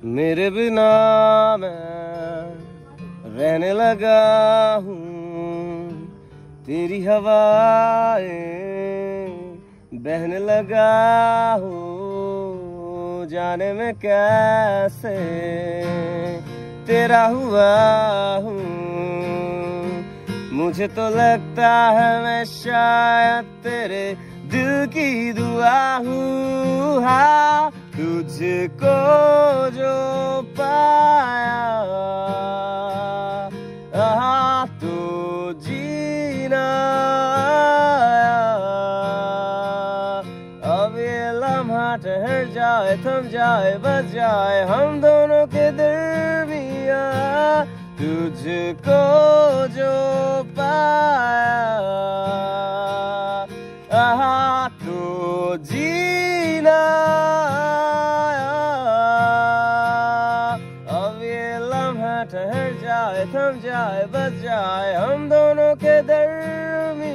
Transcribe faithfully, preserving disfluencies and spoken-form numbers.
मेरे बिना मैं रहने लगा हूँ, तेरी हवाएं बहने लगा हूँ, जाने में कैसे तेरा हुआ हूँ। मुझे तो लगता है मैं शायद तेरे दिल की दुआ हूँ। हाँ, तुझको जो पाया हाँ तो जीना अब ये लम्हा ठहर जाए, थम जाए, बच जाए हम दोनों के दरमियाँ। तुझको जो पाया हाँ तो जीना अब ये लम्हा ठहर जाए, थम जाए, बच जाए हम दोनों के दरमियाँ।